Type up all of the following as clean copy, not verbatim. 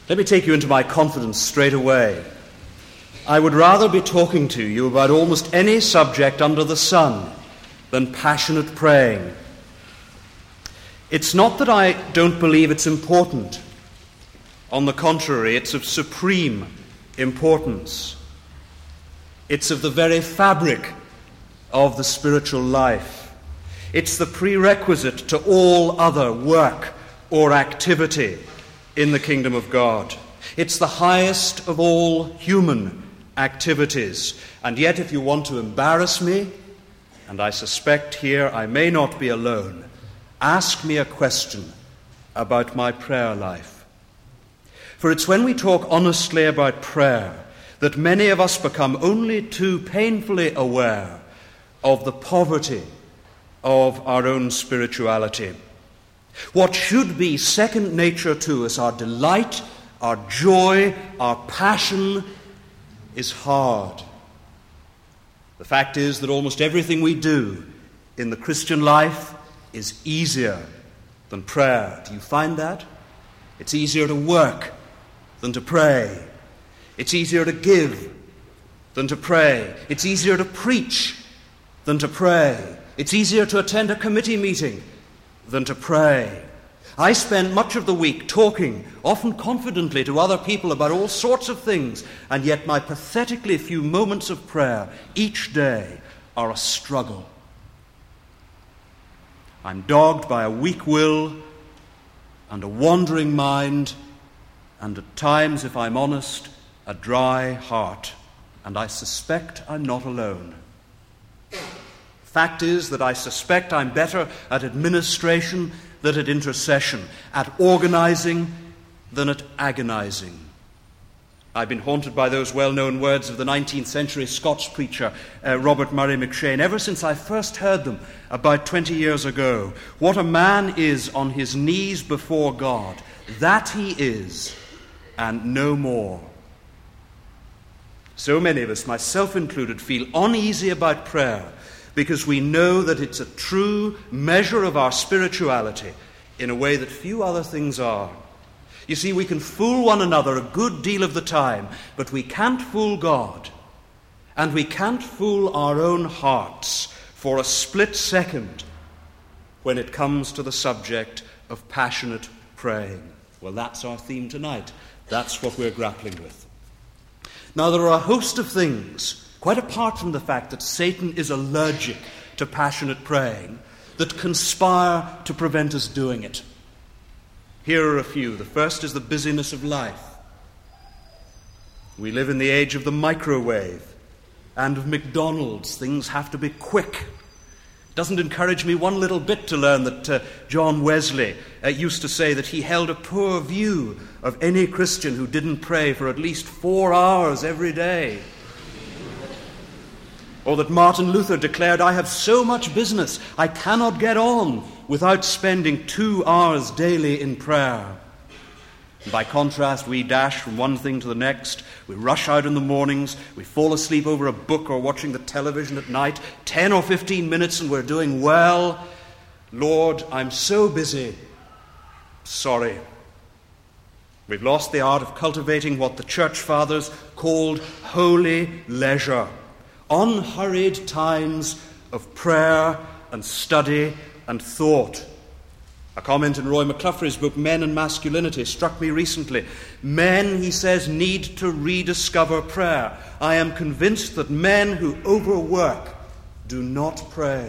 Let me take you into my confidence straight away. I would rather be talking to you about almost any subject under the sun than passionate praying. It's not that I don't believe it's important. On the contrary, it's of supreme importance. It's of the very fabric of the spiritual life. It's the prerequisite to all other work or activity in the kingdom of God. It's the highest of all human activities. And yet, if you want to embarrass me, and I suspect here I may not be alone, ask me a question about my prayer life. For it's when we talk honestly about prayer that many of us become only too painfully aware of the poverty of our own spirituality. What should be second nature to us, our delight, our joy, our passion, is hard. The fact is that almost everything we do in the Christian life is easier than prayer. Do you find that? It's easier to work than to pray. It's easier to give than to pray. It's easier to preach than to pray. It's easier to attend a committee meeting than to pray. I spend much of the week talking, often confidently, to other people about all sorts of things, and yet my pathetically few moments of prayer each day are a struggle. I'm dogged by a weak will and a wandering mind, and at times, if I'm honest, a dry heart, and I suspect I'm not alone. Fact is that I suspect I'm better at administration than at intercession, at organizing than at agonizing. I've been haunted by those well-known words of the 19th century Scots preacher Robert Murray McCheyne ever since I first heard them about 20 years ago. What a man is on his knees before God, that he is, and no more. So many of us, myself included, feel uneasy about prayer because we know that it's a true measure of our spirituality in a way that few other things are. You see, we can fool one another a good deal of the time, but we can't fool God, and we can't fool our own hearts for a split second when it comes to the subject of passionate praying. Well, that's our theme tonight. That's what we're grappling with. Now, there are a host of things, quite apart from the fact that Satan is allergic to passionate praying, that conspire to prevent us doing it. Here are a few. The first is the busyness of life. We live in the age of the microwave and of McDonald's. Things have to be quick. It doesn't encourage me one little bit to learn that John Wesley used to say that he held a poor view of any Christian who didn't pray for at least 4 hours every day. Or that Martin Luther declared, "I have so much business, I cannot get on without spending 2 hours daily in prayer." And by contrast, we dash from one thing to the next. We rush out in the mornings, we fall asleep over a book or watching the television at night, 10 or 15 minutes and we're doing well. Lord, I'm so busy. Sorry. We've lost the art of cultivating what the church fathers called holy leisure. Unhurried times of prayer and study and thought. A comment in Roy McCluffrey's book, Men and Masculinity, struck me recently. Men, he says, need to rediscover prayer. I am convinced that men who overwork do not pray.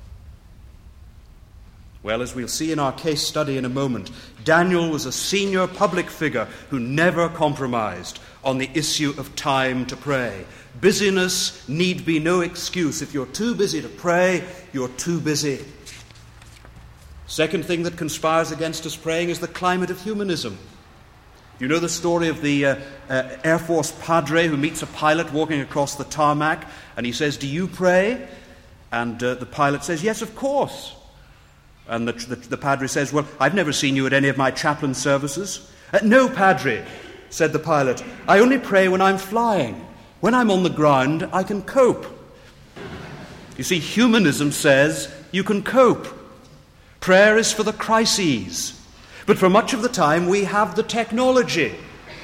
Well, as we'll see in our case study in a moment, Daniel was a senior public figure who never compromised on the issue of time to pray. Busyness need be no excuse. If you're too busy to pray, you're too busy. Second thing that conspires against us praying is the climate of humanism. You know the story of the Air Force padre who meets a pilot walking across the tarmac, and he says, "Do you pray?" And the pilot says, "Yes, of course." And the padre says, "Well, I've never seen you at any of my chaplain services." "No, padre," said the pilot, "I only pray when I'm flying. When I'm on the ground, I can cope." You see, humanism says you can cope. Prayer is for the crises. But for much of the time, we have the technology.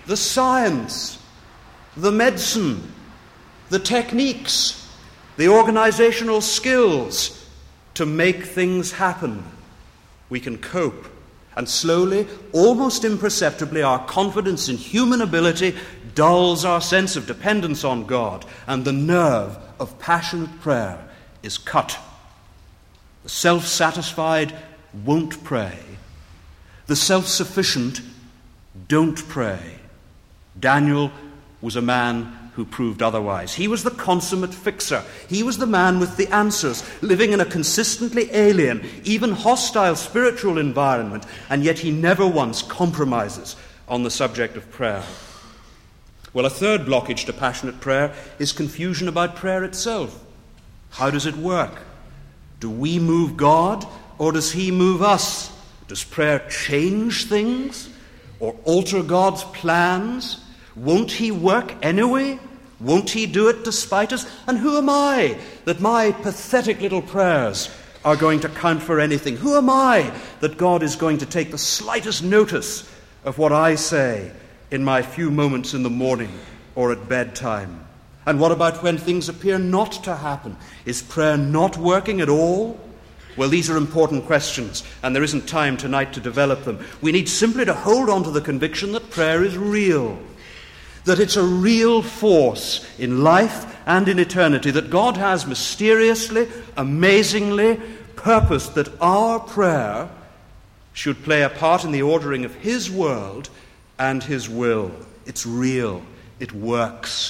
the science, the medicine, the techniques, the organizational skills to make things happen. We can cope. And slowly, almost imperceptibly, our confidence in human ability dulls our sense of dependence on God, and the nerve of passionate prayer is cut. The self-satisfied won't pray. The self-sufficient don't pray. Daniel was a man who proved otherwise. He was the consummate fixer. He was the man with the answers, living in a consistently alien, even hostile spiritual environment, and yet he never once compromises on the subject of prayer. Well, a third blockage to passionate prayer is confusion about prayer itself. How does it work? Do we move God, or does he move us? Does prayer change things, or alter God's plans? Won't he work anyway? Won't he do it despite us? And who am I that my pathetic little prayers are going to count for anything? Who am I that God is going to take the slightest notice of what I say in my few moments in the morning or at bedtime? And what about when things appear not to happen? Is prayer not working at all? Well, these are important questions, and there isn't time tonight to develop them. We need simply to hold on to the conviction that prayer is real, that it's a real force in life and in eternity, that God has mysteriously, amazingly purposed that our prayer should play a part in the ordering of his world and his will. It's real. It works.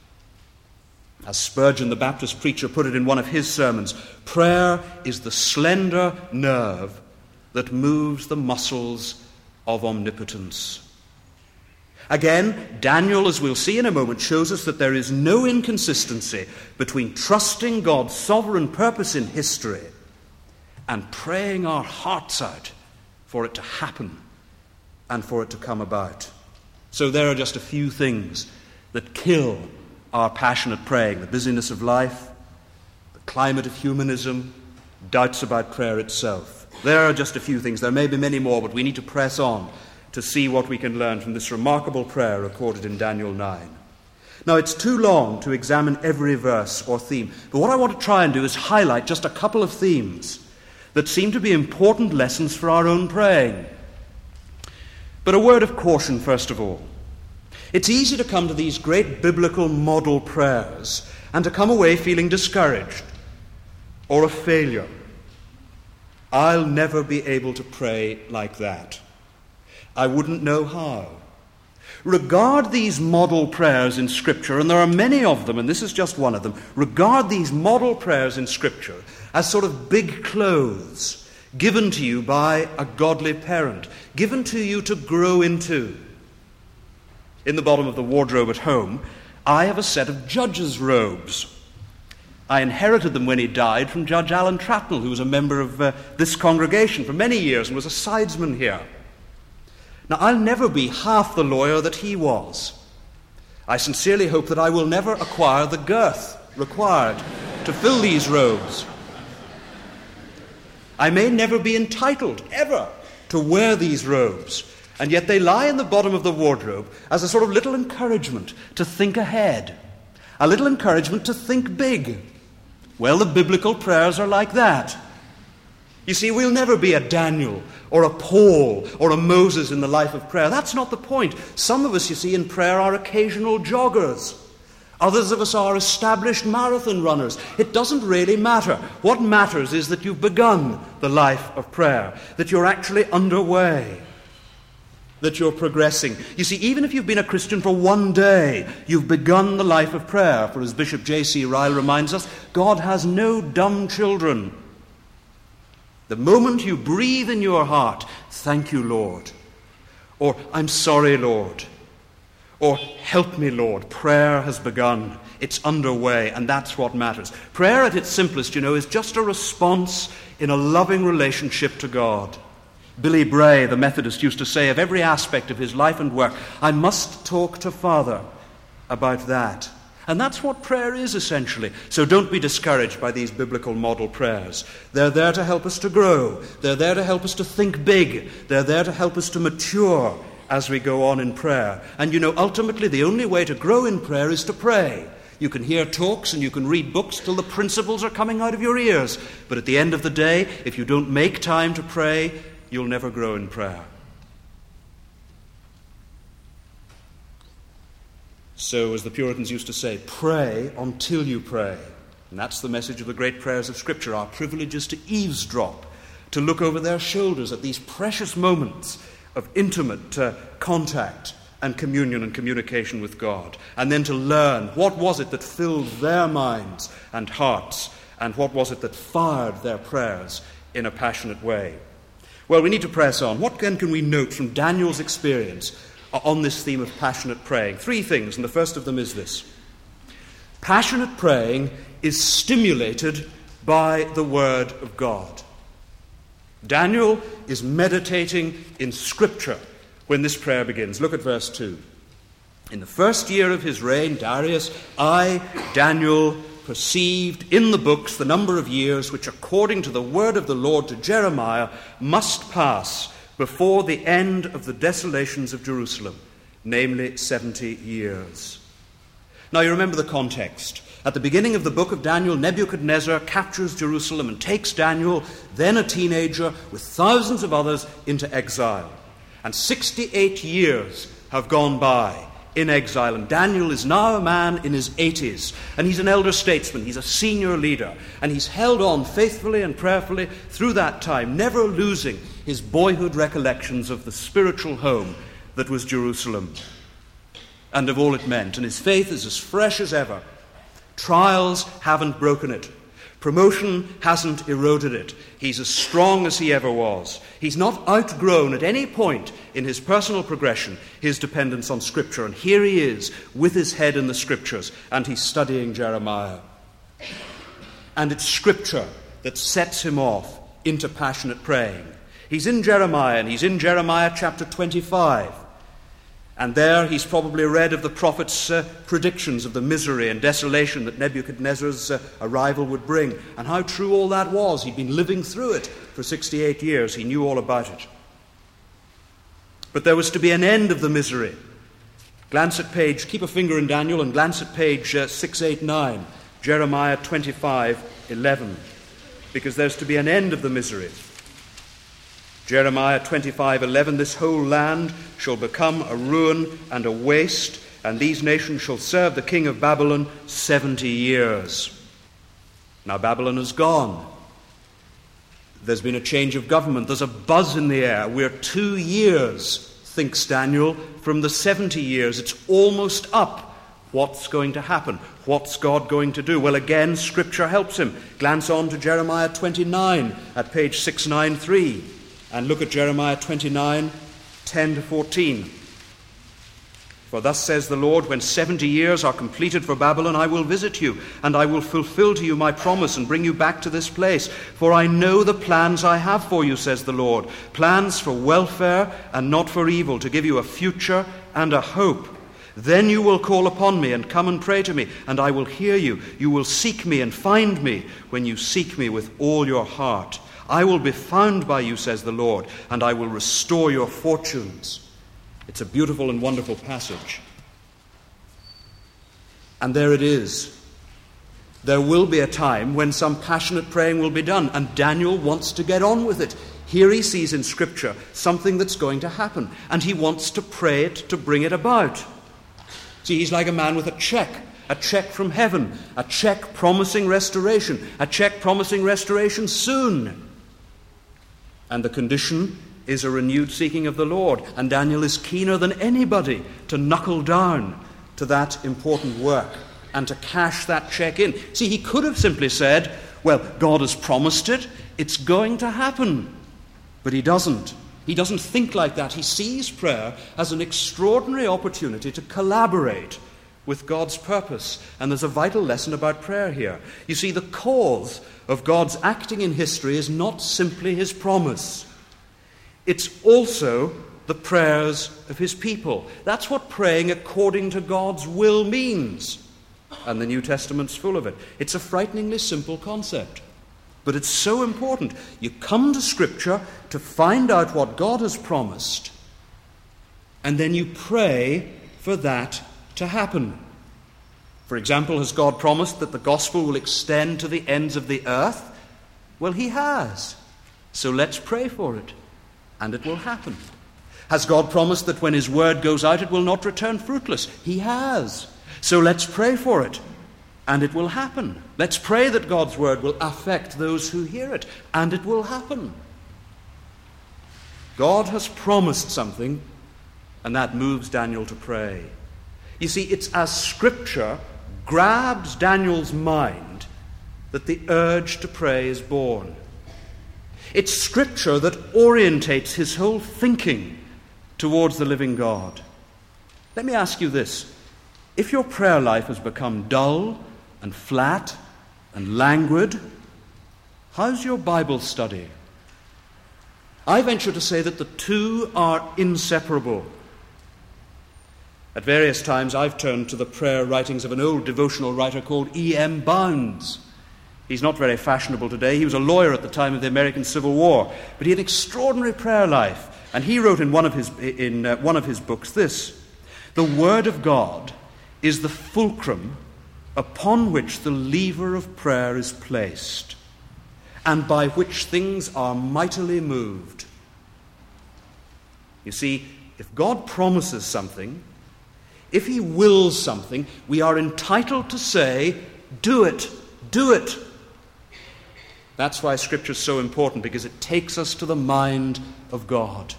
As Spurgeon, the Baptist preacher, put it in one of his sermons, prayer is the slender nerve that moves the muscles of omnipotence. Again, Daniel, as we'll see in a moment, shows us that there is no inconsistency between trusting God's sovereign purpose in history and praying our hearts out for it to happen and for it to come about. So there are just a few things that kill our passionate praying: the busyness of life, the climate of humanism, doubts about prayer itself. There are just a few things. There may be many more, but we need to press on to see what we can learn from this remarkable prayer recorded in Daniel 9. Now, it's too long to examine every verse or theme, but what I want to try and do is highlight just a couple of themes that seem to be important lessons for our own praying. But a word of caution, first of all. It's easy to come to these great biblical model prayers and to come away feeling discouraged or a failure. I'll never be able to pray like that. I wouldn't know how. Regard these model prayers in Scripture, and there are many of them, and this is just one of them. Regard these model prayers in Scripture as sort of big clothes given to you by a godly parent, given to you to grow into. In the bottom of the wardrobe at home, I have a set of judge's robes. I inherited them when he died from Judge Alan Trapnell, who was a member of this congregation for many years and was a sidesman here. Now, I'll never be half the lawyer that he was. I sincerely hope that I will never acquire the girth required to fill these robes. I may never be entitled, ever, to wear these robes, and yet they lie in the bottom of the wardrobe as a sort of little encouragement to think ahead, a little encouragement to think big. Well, the biblical prayers are like that. You see, we'll never be a Daniel or a Paul or a Moses in the life of prayer. That's not the point. Some of us, you see, in prayer are occasional joggers. Others of us are established marathon runners. It doesn't really matter. What matters is that you've begun the life of prayer, that you're actually underway, that you're progressing. You see, even if you've been a Christian for one day, you've begun the life of prayer. For as Bishop J.C. Ryle reminds us, God has no dumb children. The moment you breathe in your heart, thank you, Lord, or I'm sorry, Lord, or help me, Lord, prayer has begun. It's underway, and that's what matters. Prayer at its simplest, is just a response in a loving relationship to God. Billy Bray, the Methodist, used to say of every aspect of his life and work, I must talk to Father about that. And that's what prayer is, essentially. So don't be discouraged by these biblical model prayers. They're there to help us to grow. They're there to help us to think big. They're there to help us to mature as we go on in prayer. And ultimately the only way to grow in prayer is to pray. You can hear talks and you can read books till the principles are coming out of your ears. But at the end of the day, if you don't make time to pray, you'll never grow in prayer. So, as the Puritans used to say, pray until you pray. And that's the message of the great prayers of Scripture. Our privilege is to eavesdrop, to look over their shoulders at these precious moments of intimate contact and communion and communication with God, and then to learn what was it that filled their minds and hearts, and what was it that fired their prayers in a passionate way. Well, we need to press on. What then can we note from Daniel's experience on this theme of passionate praying? Three things, and the first of them is this. Passionate praying is stimulated by the Word of God. Daniel is meditating in Scripture when this prayer begins. Look at verse 2. In the first year of his reign, Darius, I, Daniel, perceived in the books the number of years which, according to the word of the Lord to Jeremiah, must pass before the end of the desolations of Jerusalem, namely 70 years. Now you remember the context. At the beginning of the book of Daniel, Nebuchadnezzar captures Jerusalem and takes Daniel, then a teenager, with thousands of others into exile. And 68 years have gone by in exile, and Daniel is now a man in his 80s, and he's an elder statesman, he's a senior leader, and he's held on faithfully and prayerfully through that time, never losing his boyhood recollections of the spiritual home that was Jerusalem and of all it meant, and his faith is as fresh as ever. Trials haven't broken it. Promotion hasn't eroded it. He's as strong as he ever was. He's not outgrown at any point in his personal progression his dependence on Scripture. And here he is with his head in the Scriptures, and he's studying Jeremiah. And it's Scripture that sets him off into passionate praying. He's in Jeremiah, and he's in Jeremiah chapter 25. And there he's probably read of the prophet's predictions of the misery and desolation that Nebuchadnezzar's arrival would bring, and how true all that was. He'd been living through it for 68 years. He knew all about it. But there was to be an end of the misery. Keep a finger in Daniel and glance at page 689, Jeremiah 25:11, because there's to be an end of the misery. Jeremiah 25:11, this whole land shall become a ruin and a waste, and these nations shall serve the king of Babylon 70 years. Now Babylon is gone. There's been a change of government. There's a buzz in the air. We're 2 years, thinks Daniel, from the 70 years. It's almost up. What's going to happen? What's God going to do? Well, again, Scripture helps him. Glance on to Jeremiah 29 at page 693. And look at Jeremiah 29, 10 to 14. For thus says the Lord, when 70 years are completed for Babylon, I will visit you, and I will fulfill to you my promise and bring you back to this place. For I know the plans I have for you, says the Lord, plans for welfare and not for evil, to give you a future and a hope. Then you will call upon me and come and pray to me, and I will hear you. You will seek me and find me when you seek me with all your heart. I will be found by you, says the Lord, and I will restore your fortunes. It's a beautiful and wonderful passage. And there it is. There will be a time when some passionate praying will be done, and Daniel wants to get on with it. Here he sees in Scripture something that's going to happen, and he wants to pray it to bring it about. See, he's like a man with a check from heaven, a check promising restoration soon. And the condition is a renewed seeking of the Lord. And Daniel is keener than anybody to knuckle down to that important work and to cash that check in. See, he could have simply said, well, God has promised it, it's going to happen. But he doesn't. He doesn't think like that. He sees prayer as an extraordinary opportunity to collaborate with God's purpose. And there's a vital lesson about prayer here. You see, the cause of God's acting in history is not simply his promise. It's also the prayers of his people. That's what praying according to God's will means. And the New Testament's full of it. It's a frighteningly simple concept, but it's so important. You come to Scripture to find out what God has promised, and then you pray for that to happen. For example, has God promised that the gospel will extend to the ends of the earth? Well, he has. So let's pray for it, and it will happen. Has God promised that when his word goes out, it will not return fruitless? He has. So let's pray for it, and it will happen. Let's pray that God's word will affect those who hear it, and it will happen. God has promised something, and that moves Daniel to pray. You see, it's as Scripture grabs Daniel's mind that the urge to pray is born. It's Scripture that orientates his whole thinking towards the living God. Let me ask you this. If your prayer life has become dull and flat and languid, how's your Bible study? I venture to say that the two are inseparable. At various times I've turned to the prayer writings of an old devotional writer called E.M. Bounds. He's not very fashionable today. He was a lawyer at the time of the American Civil War, but he had an extraordinary prayer life. And he wrote in one of his books this: "The Word of God is the fulcrum upon which the lever of prayer is placed, and by which things are mightily moved." You see, if God promises something, if he wills something, we are entitled to say, "Do it, do it." That's why Scripture is so important, because it takes us to the mind of God.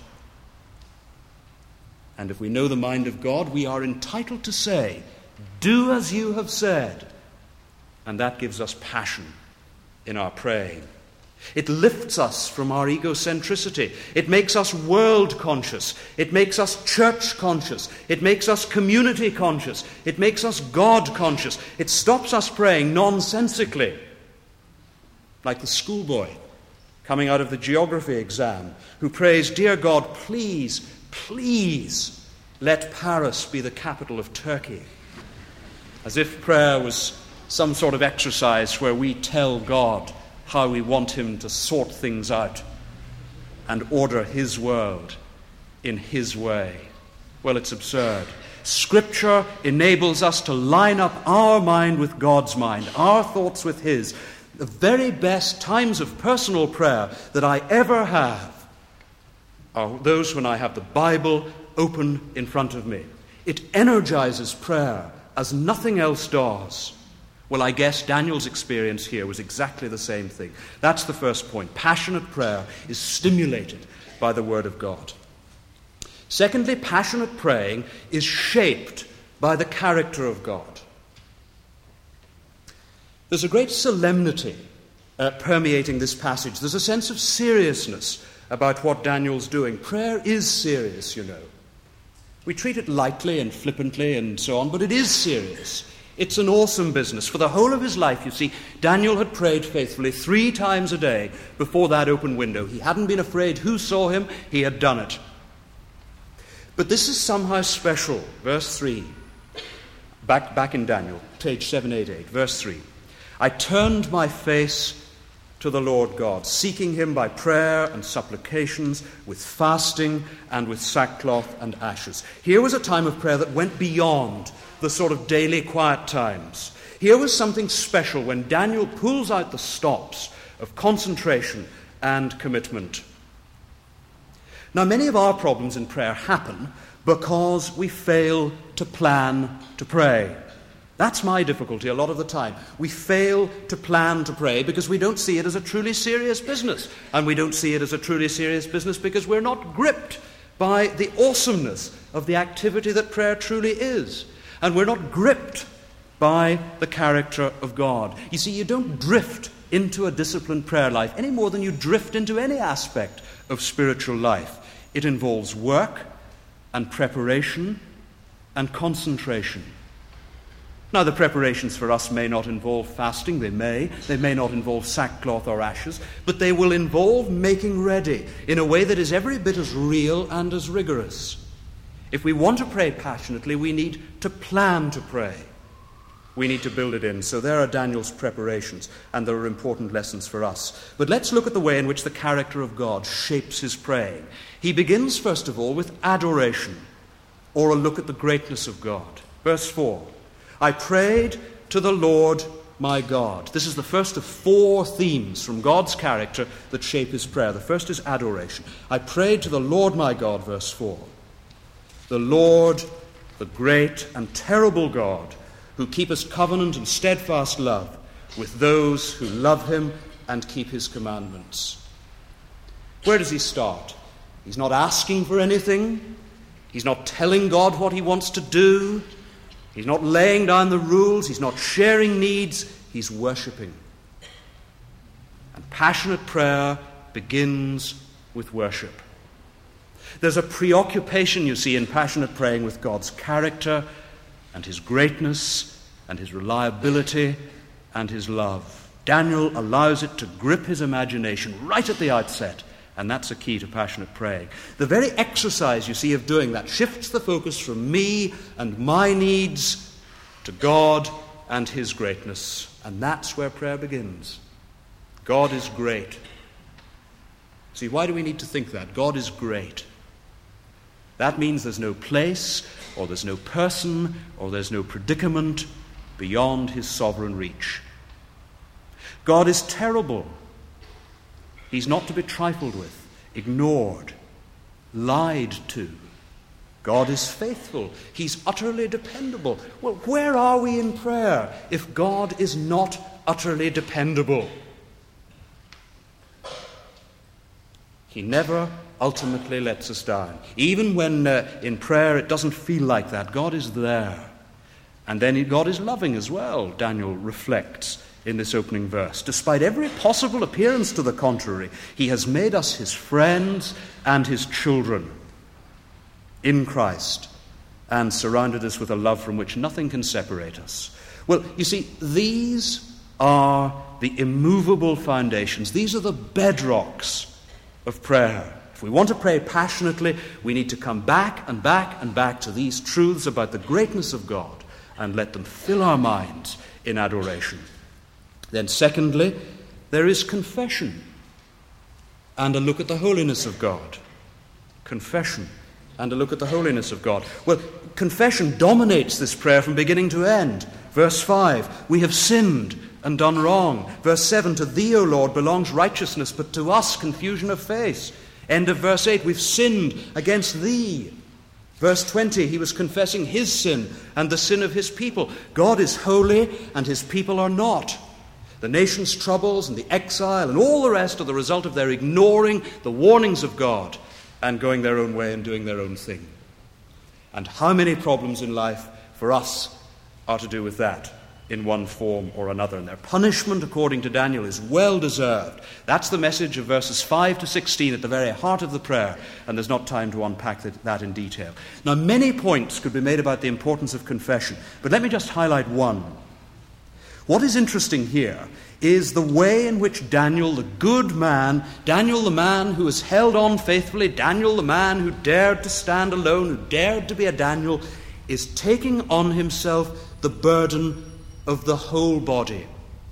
And if we know the mind of God, we are entitled to say, "Do as you have said." And that gives us passion in our praying. It lifts us from our egocentricity. It makes us world conscious. It makes us church conscious. It makes us community conscious. It makes us God conscious. It stops us praying nonsensically, like the schoolboy coming out of the geography exam who prays, "Dear God, please, please let Paris be the capital of Turkey." As if prayer was some sort of exercise where we tell God how we want him to sort things out and order his world in his way. Well, it's absurd. Scripture enables us to line up our mind with God's mind, our thoughts with his. The very best times of personal prayer that I ever have are those when I have the Bible open in front of me. It energizes prayer as nothing else does. Well, I guess Daniel's experience here was exactly the same thing. That's the first point. Passionate prayer is stimulated by the Word of God. Secondly, passionate praying is shaped by the character of God. There's a great solemnity permeating this passage. There's a sense of seriousness about what Daniel's doing. Prayer is serious, you know. We treat it lightly and flippantly and so on, but it is serious. It's an awesome business. For the whole of his life, you see, Daniel had prayed faithfully 3 times a day before that open window. He hadn't been afraid who saw him. He had done it. But this is somehow special. Verse 3. Back in Daniel, page 788, verse 3. "I turned my face to the Lord God, seeking him by prayer and supplications, with fasting and with sackcloth and ashes." Here was a time of prayer that went beyond the sort of daily quiet times. Here was something special when Daniel pulls out the stops of concentration and commitment. Now, many of our problems in prayer happen because we fail to plan to pray. That's my difficulty a lot of the time. We fail to plan to pray because we don't see it as a truly serious business. And we don't see it as a truly serious business because we're not gripped by the awesomeness of the activity that prayer truly is. And we're not gripped by the character of God. You see, you don't drift into a disciplined prayer life any more than you drift into any aspect of spiritual life. It involves work and preparation and concentration. Now, the preparations for us may not involve fasting. They may not involve sackcloth or ashes, but they will involve making ready in a way that is every bit as real and as rigorous. If we want to pray passionately, we need to plan to pray. We need to build it in. So there are Daniel's preparations, and there are important lessons for us. But let's look at the way in which the character of God shapes his praying. He begins, first of all, with adoration. or a look at the greatness of God. Verse 4, I prayed to the Lord my God. This is the first of 4 themes from God's character that shape his prayer. The first is adoration. I prayed to the Lord my God, verse 4. The Lord, the great and terrible God, who keepeth covenant and steadfast love with those who love him and keep his commandments. Where does he start? He's not asking for anything. He's not telling God what he wants to do. He's not laying down the rules. He's not sharing needs. He's worshipping. And passionate prayer begins with worship. There's a preoccupation, you see, in passionate praying with God's character and his greatness and his reliability and his love. Daniel allows it to grip his imagination right at the outset, and that's a key to passionate praying. The very exercise, you see, of doing that shifts the focus from me and my needs to God and his greatness, and that's where prayer begins. God is great. See, why do we need to think that? God is great. That means there's no place, or there's no person, or there's no predicament beyond his sovereign reach. God is terrible. He's not to be trifled with, ignored, lied to. God is faithful. He's utterly dependable. Well, where are we in prayer if God is not utterly dependable? He never ultimately lets us down. Even when in prayer it doesn't feel like that, God is there. And then God is loving as well, Daniel reflects in this opening verse. Despite every possible appearance to the contrary, he has made us his friends and his children in Christ and surrounded us with a love from which nothing can separate us. Well, you see, these are the immovable foundations. These are the bedrocks of prayer. If we want to pray passionately, we need to come back and back and back to these truths about the greatness of God and let them fill our minds in adoration. Then secondly, there is confession and a look at the holiness of God. Confession and a look at the holiness of God. Well, confession dominates this prayer from beginning to end. Verse 5, we have sinned and done wrong. Verse 7, to thee, O Lord, belongs righteousness, but to us confusion of face. End of verse 8, we've sinned against thee. Verse 20, he was confessing his sin and the sin of his people. God is holy and his people are not. The nation's troubles and the exile and all the rest are the result of their ignoring the warnings of God and going their own way and doing their own thing. And how many problems in life for us are to do with that in one form or another? And their punishment, according to Daniel, is well deserved. That's the message of verses 5 to 16 at the very heart of the prayer, and there's not time to unpack that in detail. Now, many points could be made about the importance of confession, but let me just highlight one. What is interesting here is the way in which Daniel, the good man, Daniel the man who has held on faithfully, Daniel the man who dared to stand alone, who dared to be a Daniel, is taking on himself the burden of the whole body.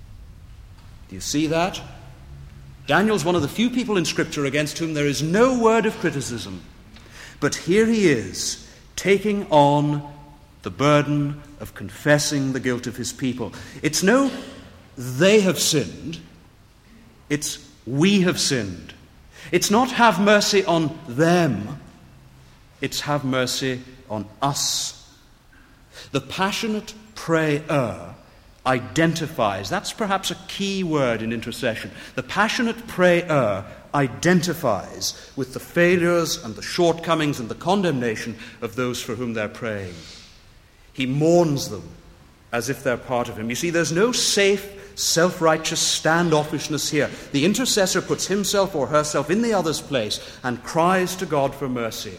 Do you see that? Daniel's one of the few people in Scripture against whom there is no word of criticism. But here he is, taking on the burden of confessing the guilt of his people. It's no they have sinned, it's we have sinned. It's not have mercy on them, it's have mercy on us. The passionate prayer identifies, that's perhaps a key word in intercession. The passionate prayer identifies with the failures and the shortcomings and the condemnation of those for whom they're praying. He mourns them as if they're part of him. You see, there's no safe, self-righteous standoffishness here. The intercessor puts himself or herself in the other's place and cries to God for mercy.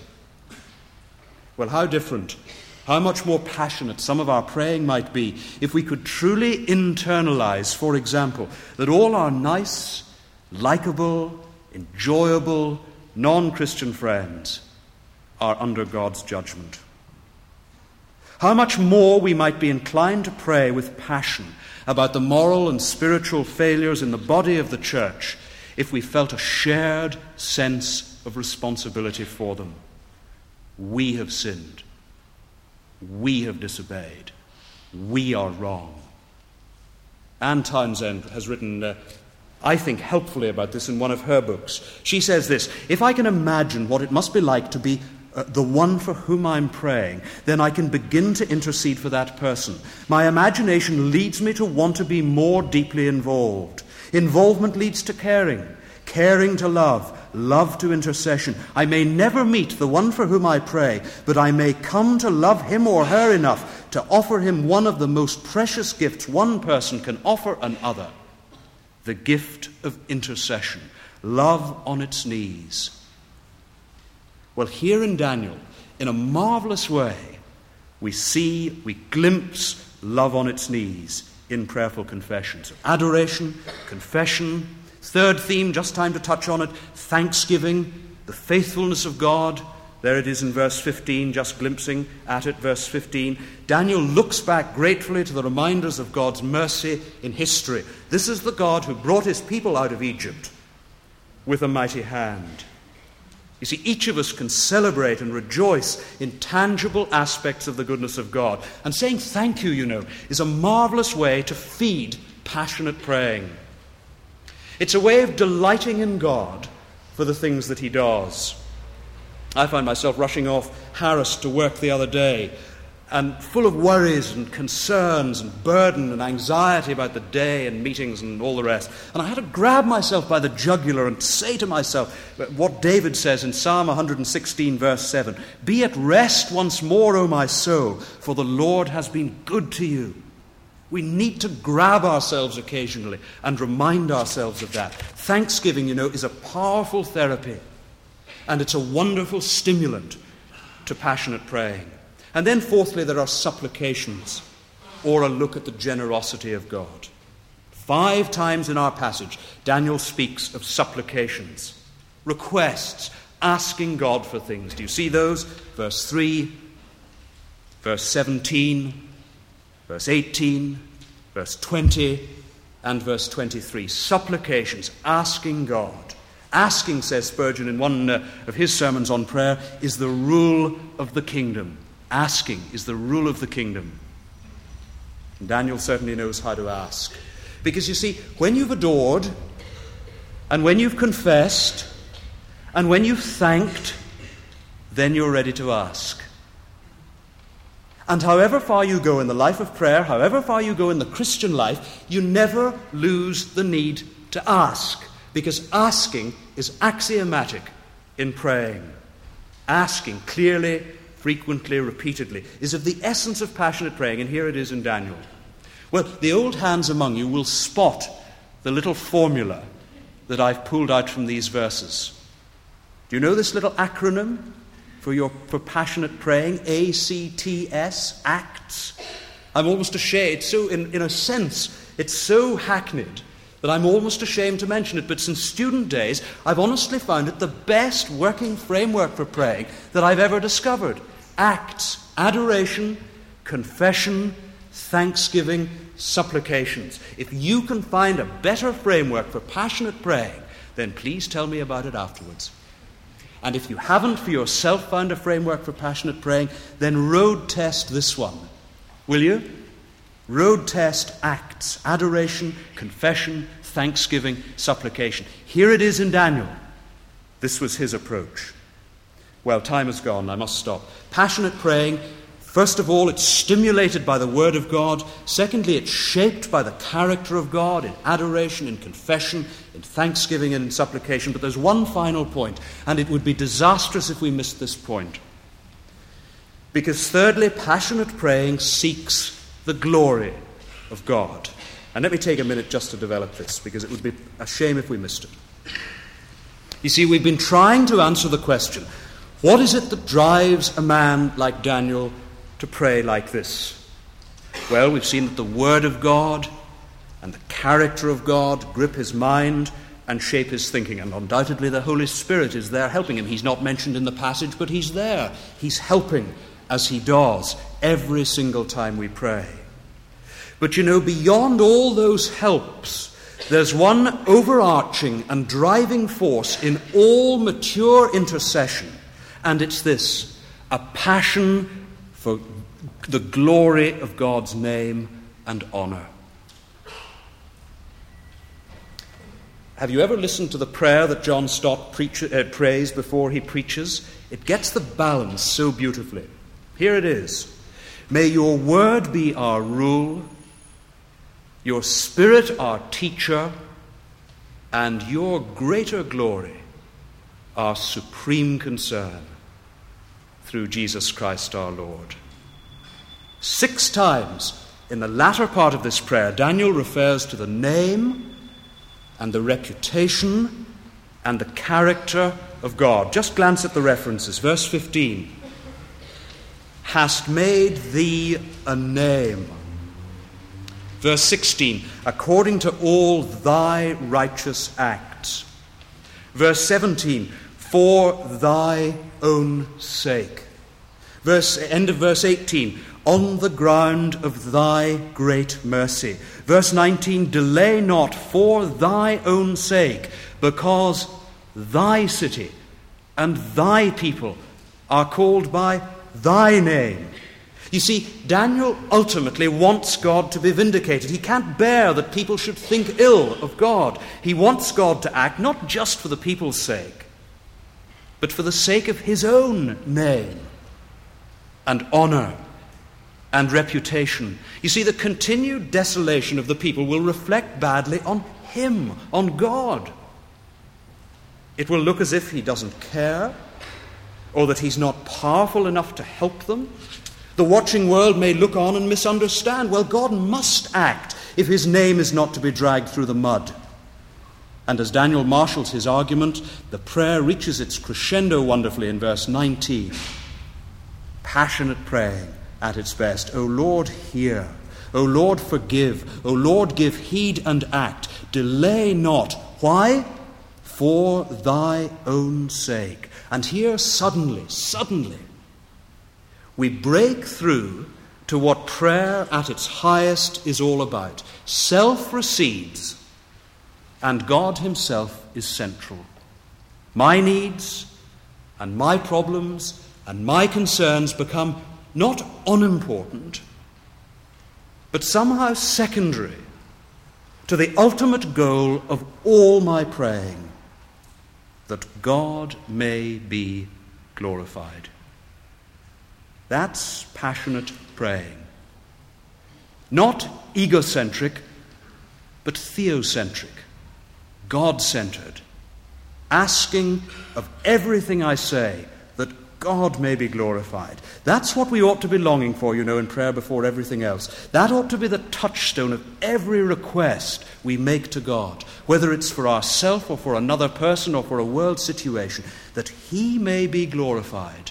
Well, how different, how much more passionate some of our praying might be if we could truly internalize, for example, that all our nice, likable, enjoyable, non-Christian friends are under God's judgment. How much more we might be inclined to pray with passion about the moral and spiritual failures in the body of the church if we felt a shared sense of responsibility for them. We have sinned. We have disobeyed. We are wrong. Anne Townsend has written, I think, helpfully about this in one of her books. She says this: if I can imagine what it must be like to be the one for whom I'm praying, then I can begin to intercede for that person. My imagination leads me to want to be more deeply involved. Involvement leads to caring, caring to love, love to intercession. I may never meet the one for whom I pray, but I may come to love him or her enough to offer him one of the most precious gifts one person can offer another: the gift of intercession, love on its knees. Well, here in Daniel, in a marvelous way, we glimpse love on its knees in prayerful confession. So adoration, confession. Third theme, just time to touch on it, thanksgiving, the faithfulness of God. There it is in verse 15, just glimpsing at it, verse 15. Daniel looks back gratefully to the reminders of God's mercy in history. This is the God who brought his people out of Egypt with a mighty hand. You see, each of us can celebrate and rejoice in tangible aspects of the goodness of God. And saying thank you, is a marvelous way to feed passionate praying. It's a way of delighting in God for the things that he does. I find myself rushing off harassed to work the other day, and full of worries and concerns and burden and anxiety about the day and meetings and all the rest. And I had to grab myself by the jugular and say to myself what David says in Psalm 116, verse 7, "Be at rest once more, O my soul, for the Lord has been good to you." We need to grab ourselves occasionally and remind ourselves of that. Thanksgiving, is a powerful therapy, and it's a wonderful stimulant to passionate praying. And then fourthly, there are supplications, or a look at the generosity of God. 5 times in our passage, Daniel speaks of supplications, requests, asking God for things. Do you see those? Verse 3, verse 17, verse 18, verse 20, and verse 23. Supplications, asking God. Asking, says Spurgeon in one of his sermons on prayer, is the rule of the kingdom. Asking is the rule of the kingdom. And Daniel certainly knows how to ask. Because you see, when you've adored, and when you've confessed, and when you've thanked, then you're ready to ask. And however far you go in the life of prayer, however far you go in the Christian life, you never lose the need to ask. Because asking is axiomatic in praying. Asking clearly, frequently, repeatedly, is of the essence of passionate praying, and here it is in Daniel. Well, the old hands among you will spot the little formula that I've pulled out from these verses. Do you know this little acronym for passionate praying? ACTS, ACTS. I'm almost ashamed. It's so, in a sense, it's so hackneyed that I'm almost ashamed to mention it, but since student days, I've honestly found it the best working framework for praying that I've ever discovered. Acts, adoration, confession, thanksgiving, supplications. If you can find a better framework for passionate praying, then please tell me about it afterwards. And if you haven't for yourself found a framework for passionate praying, then road test this one. Will you? Road test Acts, adoration, confession, thanksgiving, supplication. Here it is in Daniel. This was his approach. Well, time has gone. I must stop. Passionate praying, first of all, it's stimulated by the Word of God. Secondly, it's shaped by the character of God in adoration, in confession, in thanksgiving, and in supplication. But there's one final point, and it would be disastrous if we missed this point. Because thirdly, passionate praying seeks the glory of God. And let me take a minute just to develop this, because it would be a shame if we missed it. You see, we've been trying to answer the question, what is it that drives a man like Daniel to pray like this? Well, we've seen that the Word of God and the character of God grip his mind and shape his thinking, and undoubtedly the Holy Spirit is there helping him. He's not mentioned in the passage, but he's there. He's helping as he does every single time we pray. But beyond all those helps, there's one overarching and driving force in all mature intercession, and it's this: a passion for the glory of God's name and honor. Have you ever listened to the prayer that John Stott prays before he preaches? It gets the balance so beautifully. Here it is. May your word be our rule, your spirit our teacher, and your greater glory our supreme concern, through Jesus Christ our Lord. 6 times in the latter part of this prayer, Daniel refers to the name and the reputation and the character of God. Just glance at the references. Verse 15. Hast made thee a name. Verse 16. According to all thy righteous acts. Verse 17. For thy own sake. End of verse 18. On the ground of thy great mercy. Verse 19, delay not for thy own sake, because thy city and thy people are called by thy name. You see, Daniel ultimately wants God to be vindicated. He can't bear that people should think ill of God. He wants God to act not just for the people's sake, but for the sake of his own name and honor and reputation. You see, the continued desolation of the people will reflect badly on him, on God. It will look as if he doesn't care, or that he's not powerful enough to help them. The watching world may look on and misunderstand. Well, God must act if his name is not to be dragged through the mud. And as Daniel marshals his argument, the prayer reaches its crescendo wonderfully in verse 19. Passionate praying at its best. O Lord, hear. O Lord, forgive. O Lord, give heed and act. Delay not. Why? For thy own sake. And here suddenly, we break through to what prayer at its highest is all about. Self recedes, and God himself is central. My needs and my problems and my concerns become not unimportant, but somehow secondary to the ultimate goal of all my praying, that God may be glorified. That's passionate praying. Not egocentric, but theocentric, God-centered, asking of everything I say that God may be glorified. That's what we ought to be longing for, in prayer before everything else. That ought to be the touchstone of every request we make to God, whether it's for ourselves or for another person or for a world situation, that he may be glorified.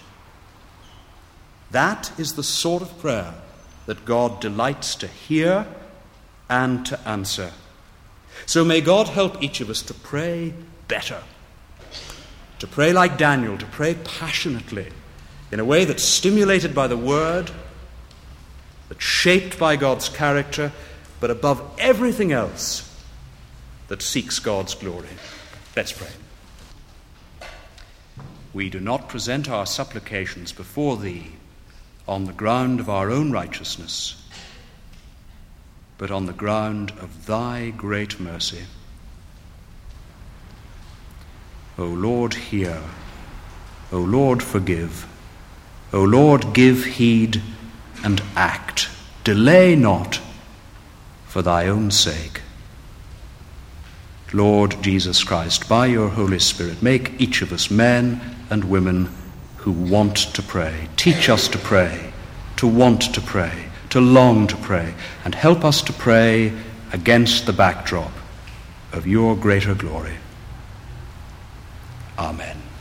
That is the sort of prayer that God delights to hear and to answer. So may God help each of us to pray better, to pray like Daniel, to pray passionately, in a way that's stimulated by the Word, that's shaped by God's character, but above everything else, that seeks God's glory. Let's pray. We do not present our supplications before Thee on the ground of our own righteousness, but on the ground of Thy great mercy. O Lord, hear. O Lord, forgive. O Lord, give heed and act. Delay not for thy own sake. Lord Jesus Christ, by your Holy Spirit, make each of us men and women who want to pray. Teach us to pray, to want to pray, to long to pray, and help us to pray against the backdrop of your greater glory. Amen.